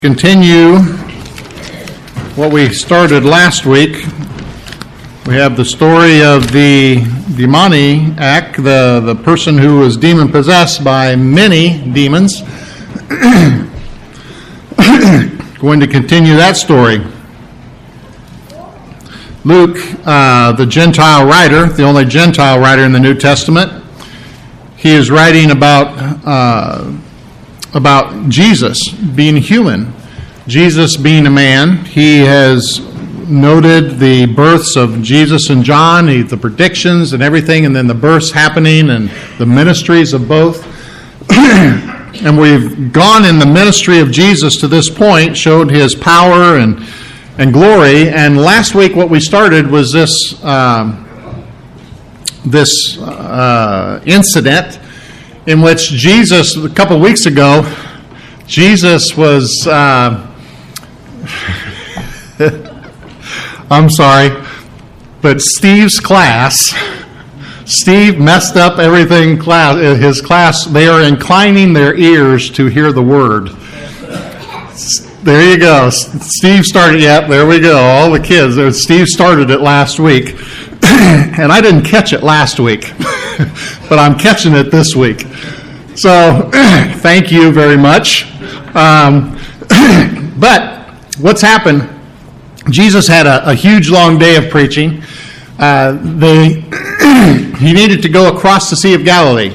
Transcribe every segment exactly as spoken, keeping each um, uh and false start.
Continue what we started last week. We have the story of the demoniac, the, the person who was demon-possessed by many demons. Going to continue that story. Luke, uh, the Gentile writer, the only Gentile writer in the New Testament, he is writing about uh, about Jesus being human, Jesus being a man. He has noted the births of Jesus and John, he, the predictions and everything, and then the births happening and the ministries of both. And we've gone in the ministry of Jesus to this point, showed his power and and glory. And last week what we started was this um, this uh, incident in which Jesus, a couple of weeks ago, Jesus was, uh, I'm sorry, but Steve's class, Steve messed up everything, class, his class, they are inclining their ears to hear the word. There you go. Steve started, yep, there we go, all the kids. Steve started it last week, and I didn't catch it last week. But I'm catching it this week. So, thank you very much. Um, but what's happened, Jesus had a, a huge long day of preaching. Uh, they, he needed to go across the Sea of Galilee.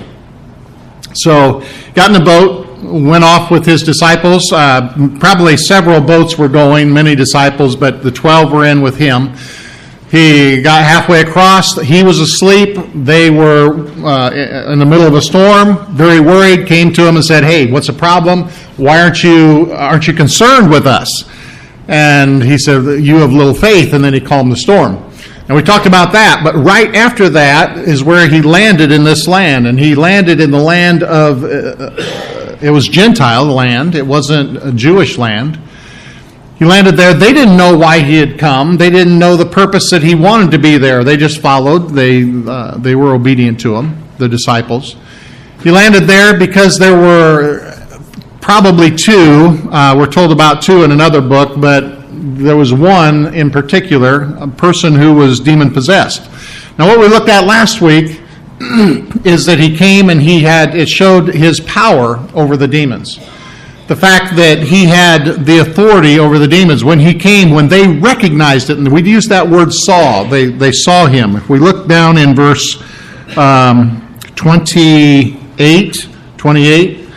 So, got in a boat, went off with his disciples. Uh, probably several boats were going, many disciples, but the twelve were in with him. He got halfway across. He was asleep. They were uh, in the middle of a storm, very worried, came to him and said, "Hey, what's the problem? Why aren't you aren't you concerned with us?" And he said, "You have little faith," and then he calmed the storm. And we talked about that, but right after that is where he landed in this land, and he landed in the land of, uh, it was Gentile land, it wasn't a Jewish land. He landed there. They didn't know why he had come. They didn't know the purpose that he wanted to be there. They just followed. They uh, they were obedient to him, the disciples. He landed there because there were probably two. Uh, we're told about two in another book, but there was one in particular, a person who was demon-possessed. Now, what we looked at last week is that he came and he had, it showed his power over the demons. The fact that he had the authority over the demons. When he came, when they recognized it, and we use that word saw, they, they saw him. If we look down in verse um, twenty-eight, twenty-eight,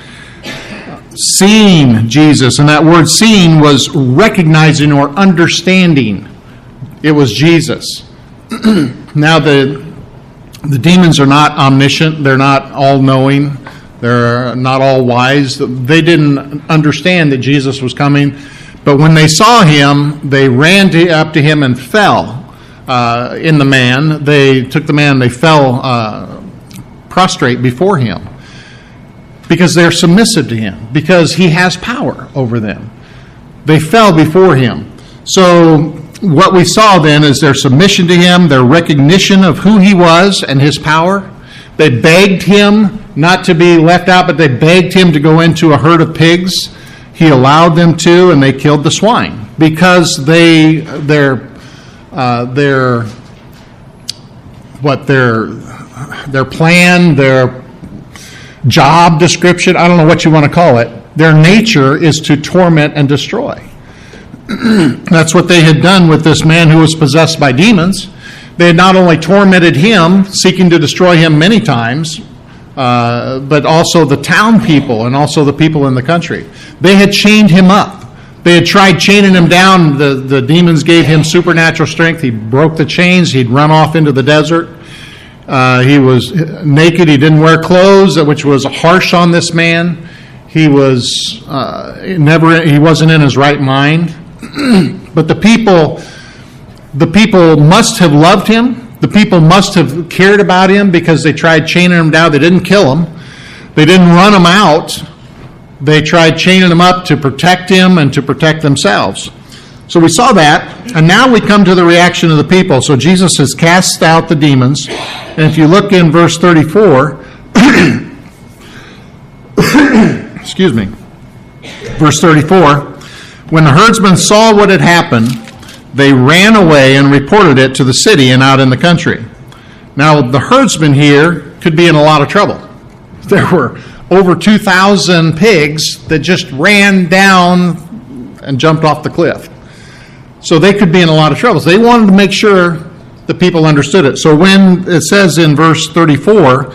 seeing Jesus, and that word seeing was recognizing or understanding. It was Jesus. Now the the demons are not omniscient, they're not all-knowing. They're not all wise. They didn't understand that Jesus was coming. But when they saw him, they ran to, up to him and fell uh, in the man. They took the man, they fell uh, prostrate before him. Because they're submissive to him. Because he has power over them. They fell before him. So what we saw then is their submission to him, their recognition of who he was and his power. They begged him not to be left out, but they begged him to go into a herd of pigs. He allowed them to, and they killed the swine because they their uh, their what their their plan, their job description, I don't know what you want to call it. Their nature is to torment and destroy. That's what they had done with this man who was possessed by demons. They had not only tormented him, seeking to destroy him many times, uh, but also the town people and also the people in the country. They had chained him up. They had tried chaining him down. The, the demons gave him supernatural strength. He broke the chains. He'd run off into the desert. Uh, he was naked. He didn't wear clothes, which was harsh on this man. He was uh, never. He wasn't in his right mind. But the people... The people must have loved him. The people must have cared about him because they tried chaining him down. They didn't kill him. They didn't run him out. They tried chaining him up to protect him and to protect themselves. So we saw that. And now we come to the reaction of the people. So Jesus has cast out the demons. And if you look in verse thirty-four, excuse me, verse thirty-four, When the herdsmen saw what had happened, they ran away and reported it to the city and out in the country. Now, the herdsmen here could be in a lot of trouble. There were over two thousand pigs that just ran down and jumped off the cliff. So they could be in a lot of trouble. So they wanted to make sure the people understood it. So when it says in verse thirty-four,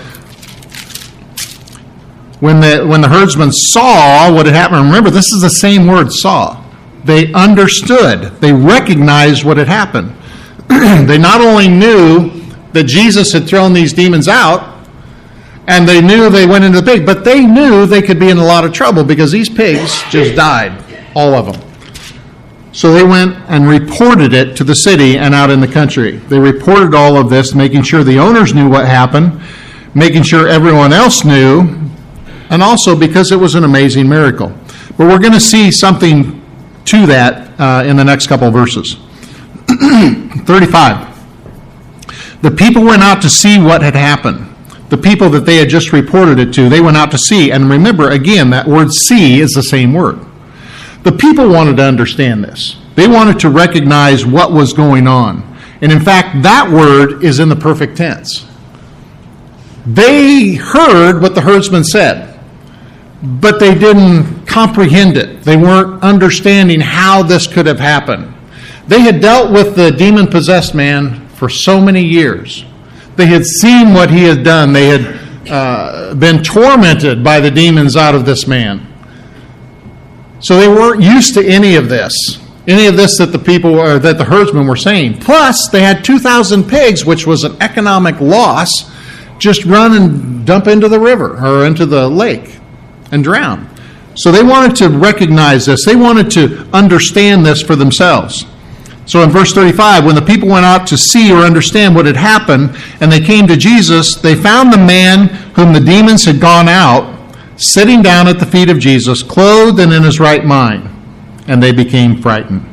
when the, when the herdsmen saw what had happened, remember, this is the same word, saw. They understood. They recognized what had happened. They not only knew that Jesus had thrown these demons out, and they knew they went into the pig, but they knew they could be in a lot of trouble because these pigs just died, all of them. So they went and reported it to the city and out in the country. They reported all of this, making sure the owners knew what happened, making sure everyone else knew, and also because it was an amazing miracle. But we're going to see something to that uh, in the next couple of verses. thirty-five. The people went out to see what had happened. The people that they had just reported it to, they went out to see. And remember, again, that word see is the same word. The people wanted to understand this. They wanted to recognize what was going on. And in fact, that word is in the perfect tense. They heard what the herdsman said, but they didn't comprehend it. They weren't understanding how this could have happened. They had dealt with the demon-possessed man for so many years. They had seen what he had done. They had uh, been tormented by the demons out of this man. So they weren't used to any of this, any of this that the people or that the herdsmen were saying. Plus, they had two thousand pigs, which was an economic loss, just run and dump into the river or into the lake and drown. So they wanted to recognize this. They wanted to understand this for themselves. So in verse thirty-five, when the people went out to see or understand what had happened, and they came to Jesus, they found the man whom the demons had gone out, sitting down at the feet of Jesus, clothed and in his right mind. And they became frightened.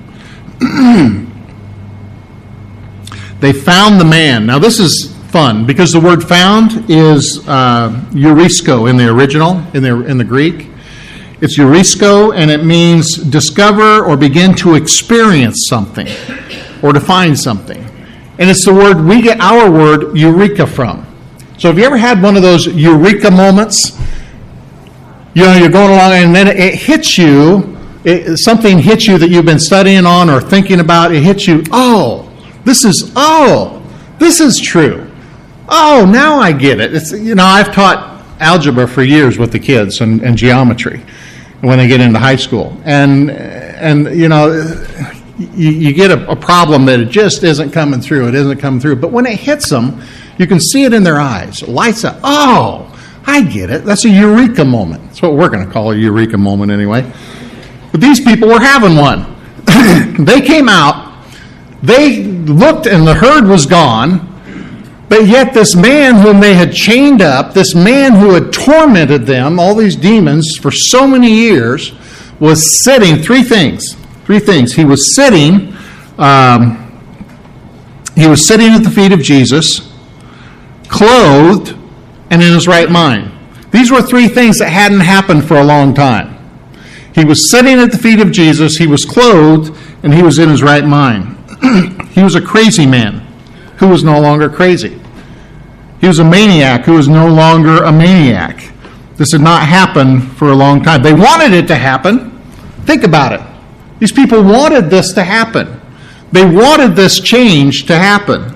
They found the man. Now this is fun, because the word found is uh, eurisko in the original, in the, in the Greek. It's eurisko, and it means discover or begin to experience something or to find something. And it's the word we get our word eureka from. So have you ever had one of those eureka moments? You know, you're going along and then it hits you, it, something hits you that you've been studying on or thinking about, it hits you, oh, this is, oh, this is true. Oh, now I get it. It's, you know, I've taught algebra for years with the kids and, and geometry when they get into high school. And, and you know, you, you get a, a problem that it just isn't coming through. It isn't coming through. But when it hits them, you can see it in their eyes. It lights up. Oh, I get it. That's a eureka moment. That's what we're going to call a eureka moment anyway. But these people were having one. They came out. They looked and the herd was gone. But yet this man whom they had chained up, this man who had tormented them, all these demons, for so many years, was sitting, three things, three things. He was sitting, um, he was sitting at the feet of Jesus, clothed, and in his right mind. These were three things that hadn't happened for a long time. He was sitting at the feet of Jesus, he was clothed, and he was in his right mind. He was a crazy man who was no longer crazy. He was a maniac who was no longer a maniac. This had not happened for a long time. They wanted it to happen. Think about it. These people wanted this to happen. They wanted this change to happen.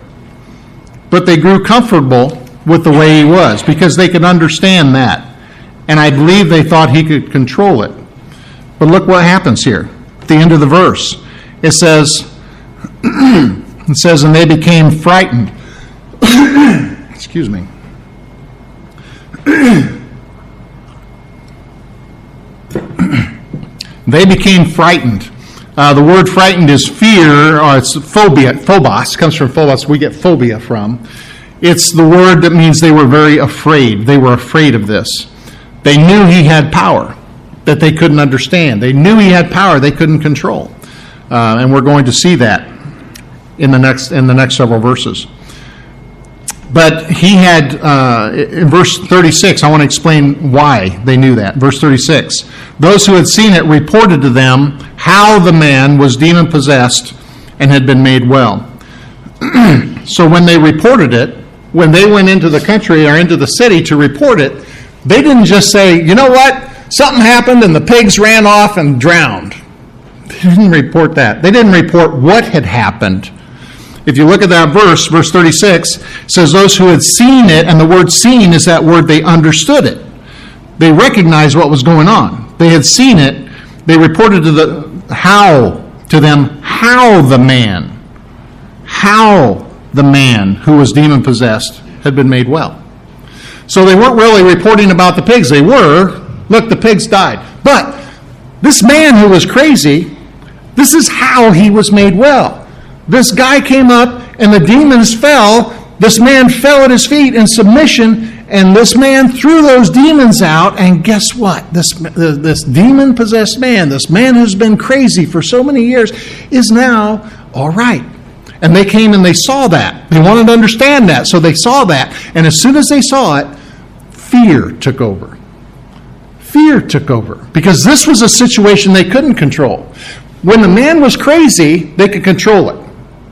But they grew comfortable with the way he was because they could understand that. And I believe they thought he could control it. But look what happens here. At the end of the verse, it says, it says, and they became frightened. Excuse me. They became frightened. Uh, the word frightened is fear, or it's phobia. Phobos comes from phobos. We get phobia from. It's the word that means they were very afraid. They were afraid of this. They knew he had power that they couldn't understand. They knew he had power they couldn't control. Uh, and we're going to see that in the next in the next several verses. But he had, uh, in verse thirty-six, I want to explain why they knew that. Verse thirty-six, those who had seen it reported to them how the man was demon-possessed and had been made well. So when they reported it, when they went into the country or into the city to report it, they didn't just say, you know what, something happened and the pigs ran off and drowned. They didn't report that. They didn't report what had happened. If you look at that verse, verse thirty-six, it says those who had seen it, and the word seen is that word they understood it. They recognized what was going on. They had seen it. They reported to the how to them how the man, how the man who was demon-possessed had been made well. So they weren't really reporting about the pigs. They were, look, the pigs died. But this man who was crazy, this is how he was made well. This guy came up and the demons fell. This man fell at his feet in submission, and this man threw those demons out. And guess what? This, this demon-possessed man, this man who's been crazy for so many years, is now all right. And they came and they saw that. They wanted to understand that, so they saw that. And as soon as they saw it, fear took over. Fear took over. Because this was a situation they couldn't control. When the man was crazy, they could control it.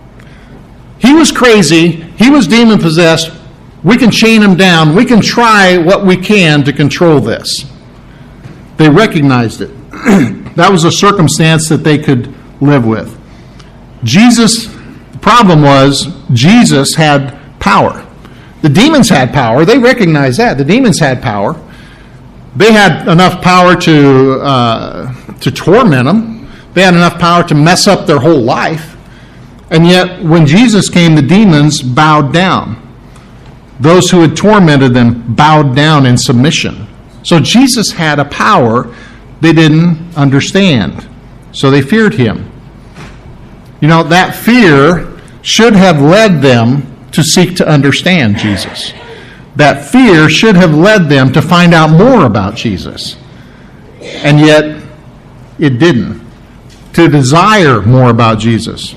He was crazy. He was demon-possessed. We can chain him down. We can try what we can to control this. They recognized it. That was a circumstance that they could live with. Jesus, the problem was, Jesus had power. The demons had power. They recognized that. The demons had power. They had enough power to uh, to torment them. They had enough power to mess up their whole life. And yet, when Jesus came, the demons bowed down. Those who had tormented them bowed down in submission. So Jesus had a power they didn't understand. So they feared him. You know, that fear should have led them to seek to understand Jesus. That fear should have led them to find out more about Jesus. And yet, it didn't. To desire more about Jesus.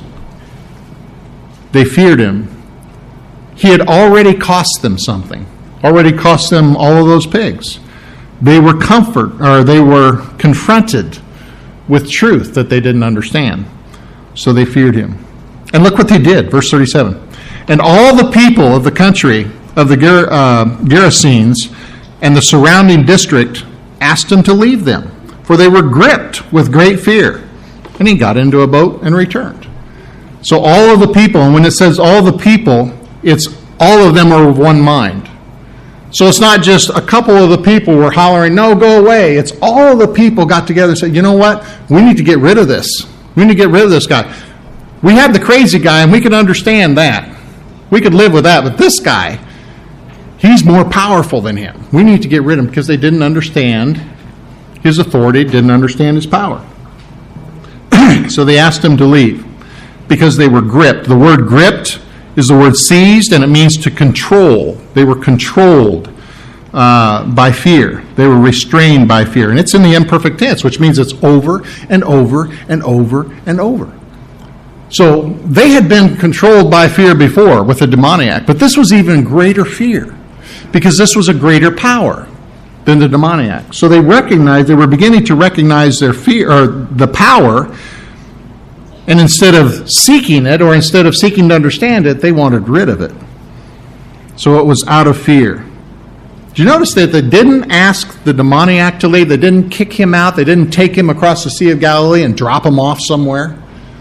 They feared him. He had already cost them something. Already cost them all of those pigs. They were comfort, or they were confronted with truth that they didn't understand. So they feared him. And look what they did, verse thirty-seven. And all the people of the country of the Ger- uh, Gerasenes and the surrounding district asked him to leave them, for they were gripped with great fear. And he got into a boat and returned. So all of the people, and when it says all the people, it's all of them are of one mind. So it's not just a couple of the people were hollering, no, go away. It's all of the people got together and said, you know what? We need to get rid of this. We need to get rid of this guy. We have the crazy guy, and we can understand that. We could live with that. But this guy, he's more powerful than him. We need to get rid of him because they didn't understand his authority, didn't understand his power. So they asked him to leave because they were gripped. The word gripped is the word seized, and it means to control. They were controlled uh, by fear. They were restrained by fear. And it's in the imperfect tense, which means it's over and over and over and over. So they had been controlled by fear before with the demoniac, but this was even greater fear because this was a greater power than the demoniac. So they recognized, they were beginning to recognize their fear, or the power, and instead of seeking it, or instead of seeking to understand it, they wanted rid of it. So it was out of fear. Did you notice that they didn't ask the demoniac to leave? They didn't kick him out. They didn't take him across the Sea of Galilee and drop him off somewhere.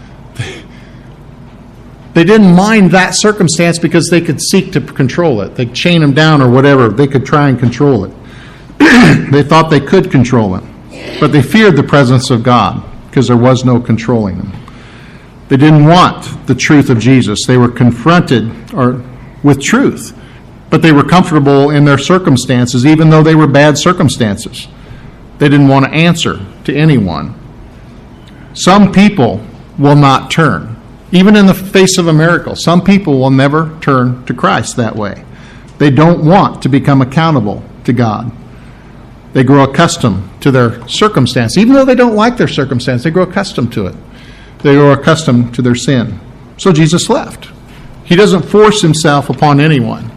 They didn't mind that circumstance because they could seek to control it. They'd chain him down or whatever. They could try and control it. They thought they could control it. But they feared the presence of God because there was no controlling them. They didn't want the truth of Jesus. They were confronted or with truth, but they were comfortable in their circumstances, even though they were bad circumstances. They didn't want to answer to anyone. Some people will not turn. Even in the face of a miracle, some people will never turn to Christ that way. They don't want to become accountable to God. They grow accustomed to their circumstance. Even though they don't like their circumstance, they grow accustomed to it. They grow accustomed to their sin. So Jesus left. He doesn't force himself upon anyone.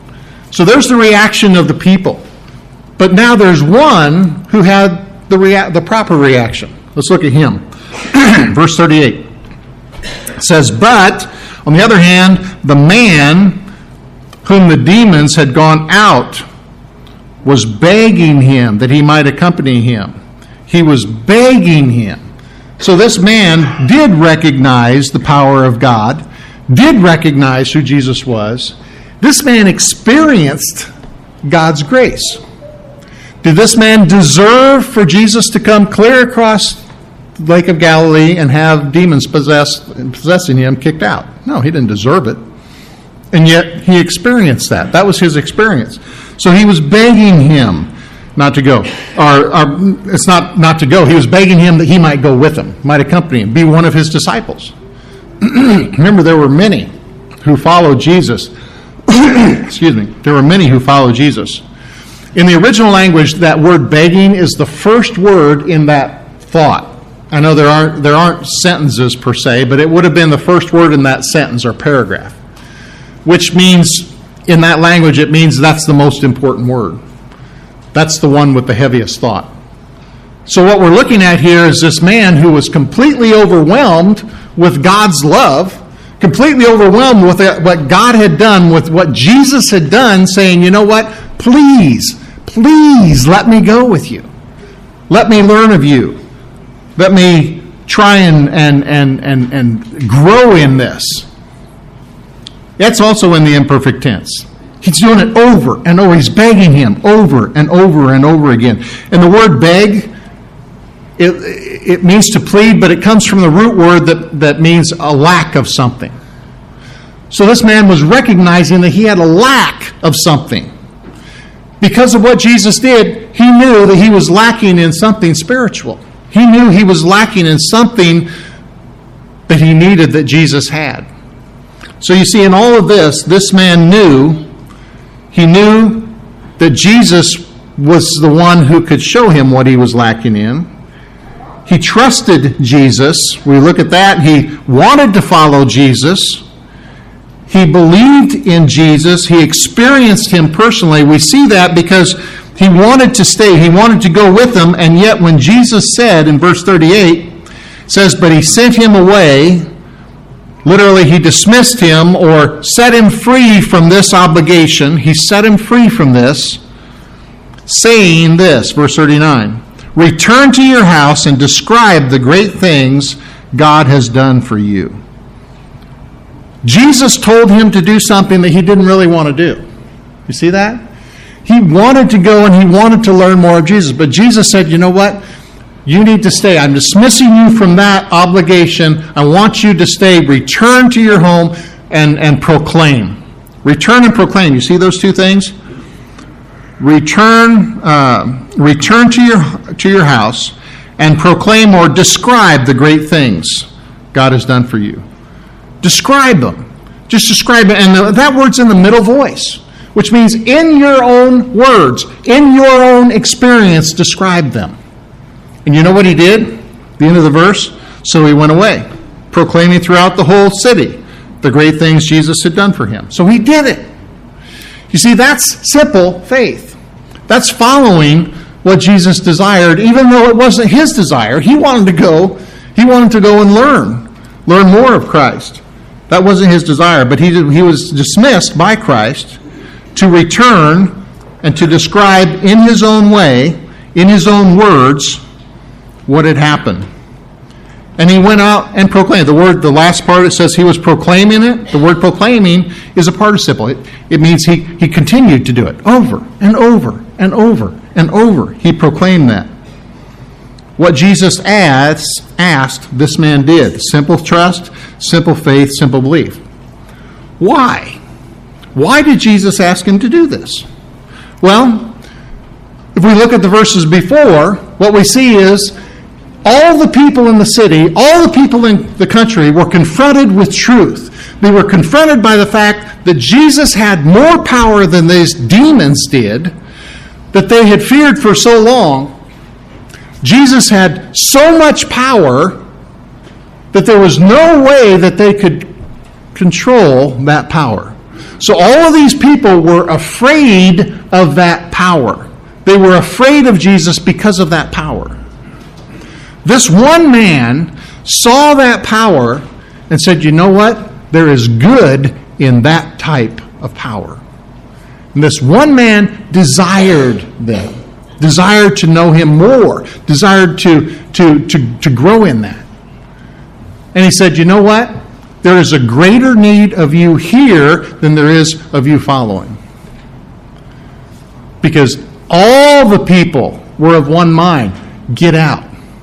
So there's the reaction of the people. But now there's one who had the rea- the proper reaction. Let's look at him. Verse thirty-eight. It says, "But, on the other hand, the man whom the demons had gone out was begging him that he might accompany him." He was begging him. So this man did recognize the power of God, did recognize who Jesus was. This man experienced God's grace. Did this man deserve for Jesus to come clear across the Lake of Galilee and have demons possessed, possessing him kicked out? No, he didn't deserve it. And yet he experienced that. That was his experience. So he was begging him not to go. Or, or it's not not to go. He was begging him that he might go with him, might accompany him, be one of his disciples. Remember, there were many who followed Jesus. Excuse me. There were many who followed Jesus. In the original language, that word begging is the first word in that thought. I know there aren't there aren't sentences per se, but it would have been the first word in that sentence or paragraph, which means, in that language, it means that's the most important word. That's the one with the heaviest thought. So what we're looking at here is this man who was completely overwhelmed with God's love, completely overwhelmed with what God had done, with what Jesus had done, saying, you know what, please, please let me go with you. Let me learn of you. Let me try and, and, and, and, and grow in this. That's also in the imperfect tense. He's doing it over and over. He's begging him over and over and over again. And the word beg, it, it means to plead, but it comes from the root word that, that means a lack of something. So this man was recognizing that he had a lack of something. Because of what Jesus did, he knew that he was lacking in something spiritual. He knew he was lacking in something that he needed that Jesus had. So you see, in all of this, this man knew, he knew that Jesus was the one who could show him what he was lacking in. He trusted Jesus. We look at that. He wanted to follow Jesus. He believed in Jesus. He experienced him personally. We see that because he wanted to stay. He wanted to go with them. And yet when Jesus said in verse thirty-eight, it says, but he sent him away. Literally, he dismissed him or set him free from this obligation. He set him free from this, saying this, verse thirty-nine, return to your house and describe the great things God has done for you. Jesus told him to do something that he didn't really want to do. You see that? He wanted to go and he wanted to learn more of Jesus. But Jesus said, you know what? You need to stay. I'm dismissing you from that obligation. I want you to stay. Return to your home and, and proclaim. Return and proclaim. You see those two things? Return, uh, return to your to your house and proclaim or describe the great things God has done for you. Describe them. Just describe it. And the, that word's in the middle voice, which means in your own words, in your own experience, describe them. And you know what he did? The end of the verse. So he went away, proclaiming throughout the whole city the great things Jesus had done for him. So he did it. You see, that's simple faith. That's following what Jesus desired, even though it wasn't his desire. He wanted to go, he wanted to go and learn, learn more of Christ. That wasn't his desire, but he did, he was dismissed by Christ to return and to describe in his own way, in his own words, what had happened. And he went out and proclaimed. The word, the last part, it says he was proclaiming it. The word proclaiming is a participle. It, it means he, he continued to do it over and over and over and over. He proclaimed that. What Jesus asked, asked, this man did. Simple trust, simple faith, simple belief. Why? Why did Jesus ask him to do this? Well, if we look at the verses before, what we see is all the people in the city, all the people in the country were confronted with truth. They were confronted by the fact that Jesus had more power than these demons did, that they had feared for so long. Jesus had so much power that there was no way that they could control that power. So all of these people were afraid of that power. They were afraid of Jesus because of that power. This one man saw that power and said, you know what? There is good in that type of power. And this one man desired them, desired to know him more, desired to, to, to, to grow in that. And he said, you know what? There is a greater need of you here than there is of you following. Because all the people were of one mind. Get out.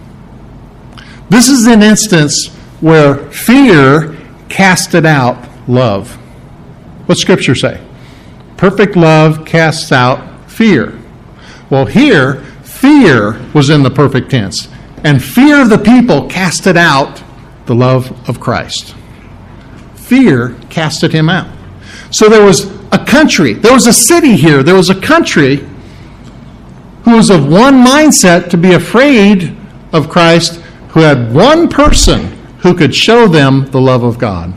This is an instance where fear casted out love. What's Scripture say? Perfect love casts out fear. Well, here, fear was in the perfect tense. And fear of the people casted out the love of Christ. Fear casted him out. So there was a country, there was a city here, there was a country who was of one mindset to be afraid of Christ, who had one person who could show them the love of God.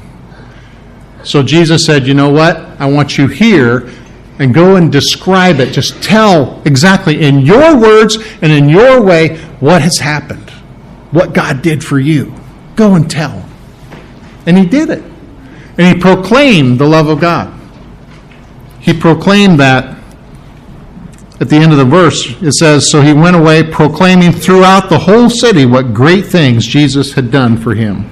So Jesus said, you know what? I want you here and go and describe it. Just tell exactly in your words and in your way what has happened, what God did for you. Go and tell. And he did it. And he proclaimed the love of God. He proclaimed that at the end of the verse. It says, so he went away proclaiming throughout the whole city what great things Jesus had done for him.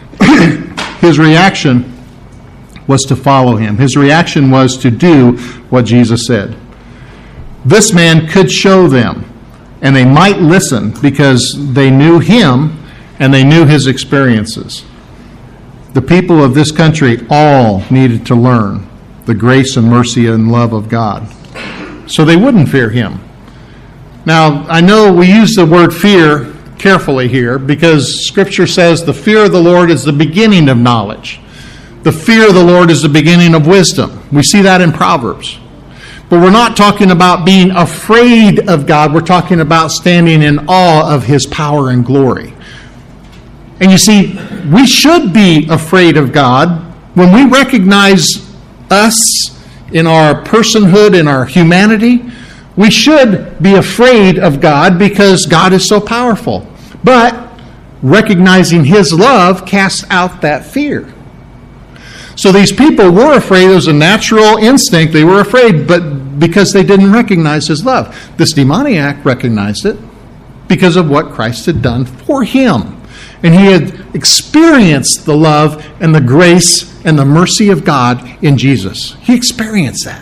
His reaction was to follow him. His reaction was to do what Jesus said. This man could show them, and they might listen because they knew him and they knew his experiences. The people of this country all needed to learn the grace and mercy and love of God, so they wouldn't fear him. Now, I know we use the word fear carefully here because Scripture says the fear of the Lord is the beginning of knowledge. The fear of the Lord is the beginning of wisdom. We see that in Proverbs. But we're not talking about being afraid of God. We're talking about standing in awe of his power and glory. And you see, we should be afraid of God when we recognize us in our personhood, in our humanity. We should be afraid of God because God is so powerful. But recognizing his love casts out that fear. So these people were afraid. It was a natural instinct. They were afraid, but because they didn't recognize his love. This demoniac recognized it because of what Christ had done for him. And he had experienced the love and the grace and the mercy of God in Jesus. He experienced that.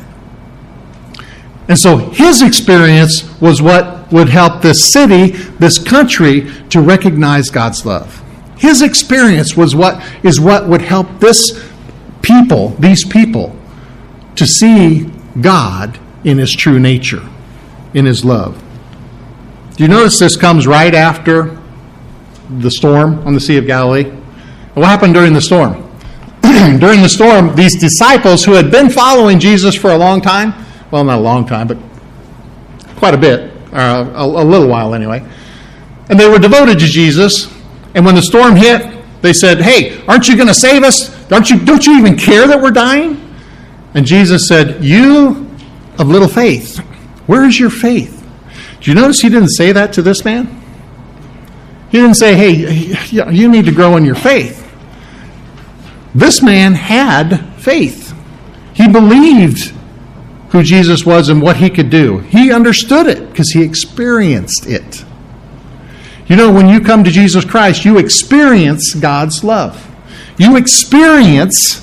And so his experience was what would help this city, this country, to recognize God's love. His experience was what is what would help this people, these people, to see God in his true nature, in his love. Do you notice this comes right after the storm on the Sea of Galilee? What happened during the storm? During the storm, these disciples who had been following Jesus for a long time, well, not a long time, but quite a bit, or a, a little while anyway, and they were devoted to Jesus, and when the storm hit, they said, hey, aren't you going to save us? Don't you, don't you even care that we're dying? And Jesus said, you of little faith, where is your faith? Do you notice he didn't say that to this man? He didn't say, hey, you need to grow in your faith. This man had faith. He believed who Jesus was and what he could do. He understood it because he experienced it. You know, when you come to Jesus Christ, you experience God's love. You experience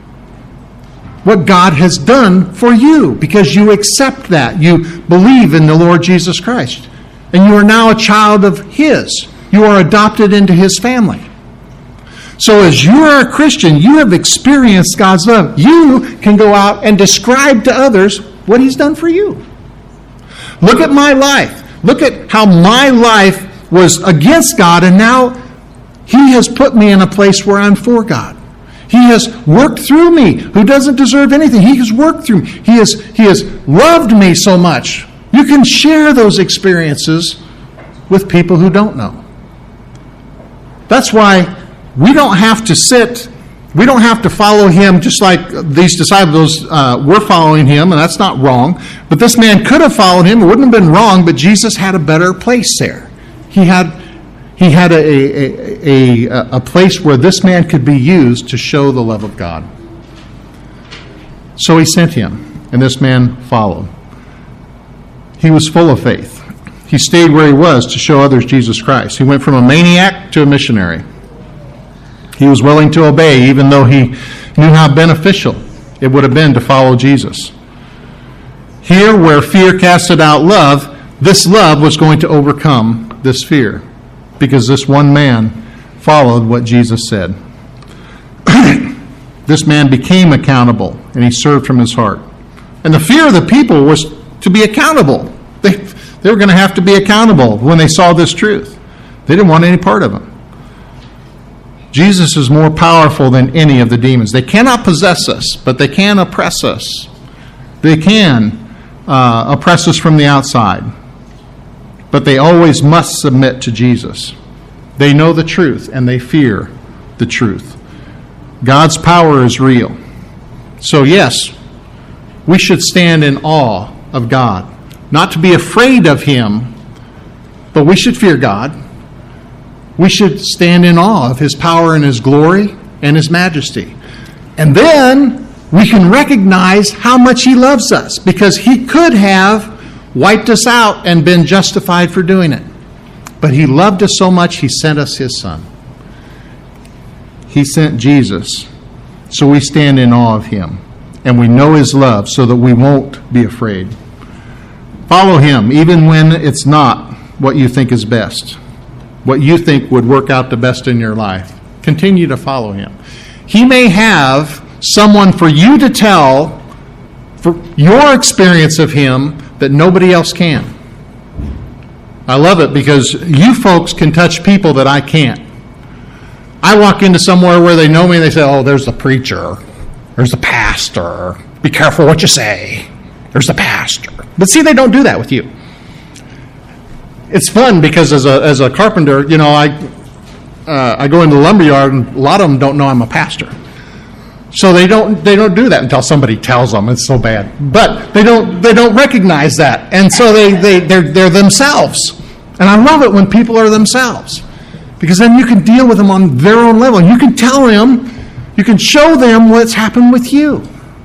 what God has done for you because you accept that. You believe in the Lord Jesus Christ. And you are now a child of his. You are adopted into his family. So as you are a Christian, you have experienced God's love. You can go out and describe to others what he's done for you. Look at my life. Look at how my life was against God, and now he has put me in a place where I'm for God. He has worked through me, who doesn't deserve anything. He has worked through me. He has, he has loved me so much. You can share those experiences with people who don't know. That's why we don't have to sit We don't have to follow him just like these disciples uh, were following him, and that's not wrong. But this man could have followed him. It wouldn't have been wrong, but Jesus had a better place there. He had he had a, a, a, a place where this man could be used to show the love of God. So he sent him, and this man followed. He was full of faith. He stayed where he was to show others Jesus Christ. He went from a maniac to a missionary. He was willing to obey, even though he knew how beneficial it would have been to follow Jesus. Here, where fear casted out love, this love was going to overcome this fear, because this one man followed what Jesus said. This man became accountable, and he served from his heart. And the fear of the people was to be accountable. They, they were going to have to be accountable when they saw this truth. They didn't want any part of it. Jesus is more powerful than any of the demons. They cannot possess us, but they can oppress us. They can uh, oppress us from the outside. But they always must submit to Jesus. They know the truth, and they fear the truth. God's power is real. So yes, we should stand in awe of God. Not to be afraid of him, but we should fear God. We should stand in awe of his power and his glory and his majesty. And then we can recognize how much he loves us, because he could have wiped us out and been justified for doing it. But he loved us so much, he sent us his son. He sent Jesus. So we stand in awe of him. And we know his love so that we won't be afraid. Follow him, even when it's not what you think is best. What you think would work out the best in your life. Continue to follow him. He may have someone for you to tell for your experience of him that nobody else can. I love it because you folks can touch people that I can't. I walk into somewhere where they know me and they say, oh, there's the preacher. There's the pastor. Be careful what you say. There's the pastor. But see, they don't do that with you. It's fun because as a as a carpenter, you know, I uh, I go into the lumber yard and a lot of them don't know I'm a pastor. So they don't they don't do that until somebody tells them. It's so bad. But they don't they don't recognize that. And so they, they, they're, they're themselves. And I love it when people are themselves. Because then you can deal with them on their own level. You can tell them, you can show them what's happened with you.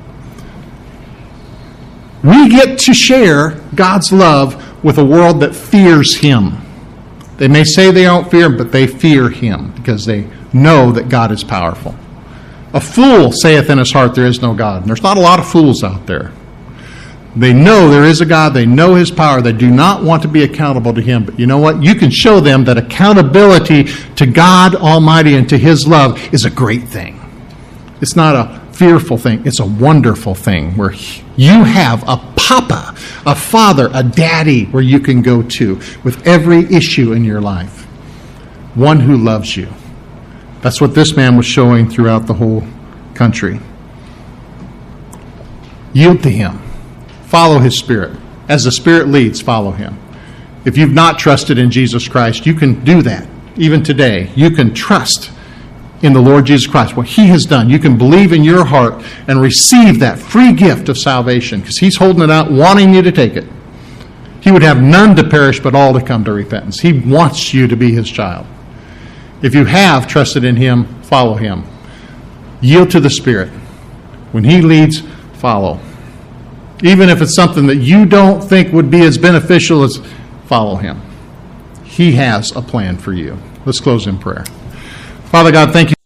We get to share God's love with a world that fears him. They may say they don't fear him, but they fear him because they know that God is powerful. A fool saith in his heart, there is no God. And there's not a lot of fools out there. They know there is a God. They know his power. They do not want to be accountable to him. But you know what? You can show them that accountability to God Almighty and to his love is a great thing. It's not a fearful thing. It's a wonderful thing where you have a papa, a father, a daddy where you can go to with every issue in your life. One who loves you. That's what this man was showing throughout the whole country. Yield to him. Follow his Spirit. As the Spirit leads, follow him. If you've not trusted in Jesus Christ, you can do that. Even today, you can trust in the Lord Jesus Christ, what he has done. You can believe in your heart and receive that free gift of salvation because he's holding it out, wanting you to take it. He would have none to perish, but all to come to repentance. He wants you to be his child. If you have trusted in him, follow him. Yield to the Spirit. When he leads, follow. Even if it's something that you don't think would be as beneficial as follow him. He has a plan for you. Let's close in prayer. Father God, thank you.